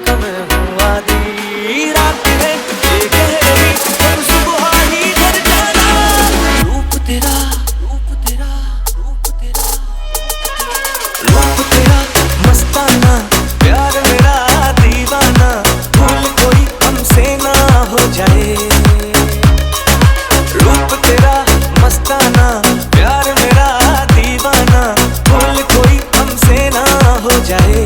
का मैं हूँ आदी। रात है ये कह रही जब सुबह ही घर जाना। रूप तेरा रूप तेरा रूप तेरा रूप तेरा मस्ताना, प्यार मेरा दीवाना, भूल कोई हमसे ना हो जाए। रूप तेरा मस्ताना, प्यार मेरा दीवाना, भूल कोई हमसे ना हो जाए।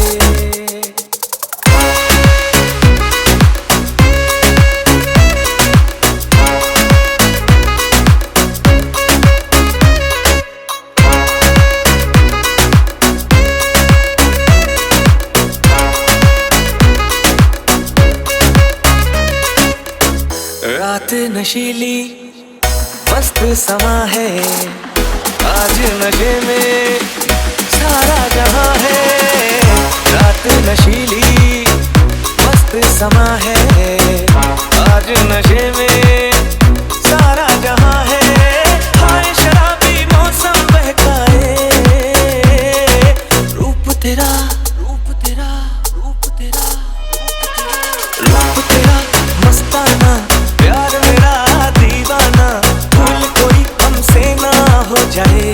रात नशीली मस्त समा है, आज नशे में सारा जहां है। रात नशीली मस्त समा है, आज नशे में सारा जहां है। हाय शराबी मौसम बहकाए, रूप तेरा रूप तेरा रूप तेरा रूप तेरा मस्ताना, प्यार मेरा दीवाना, भूल कोई हमसे ना हो जाए।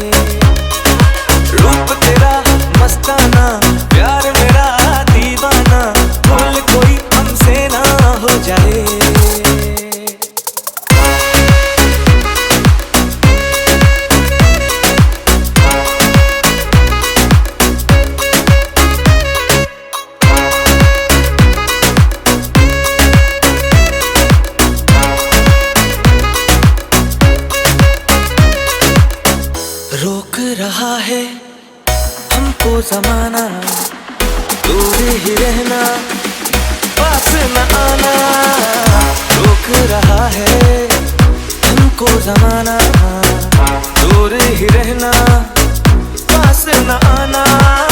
रूप तेरा मस्ताना, प्यार मेरा दीवाना, भूल कोई हमसे ना हो जाए। रोक रहा है हमको जमाना, दूर ही रहना, पास न आना। रोक रहा है हमको जमाना, दूर ही रहना, पास न आना।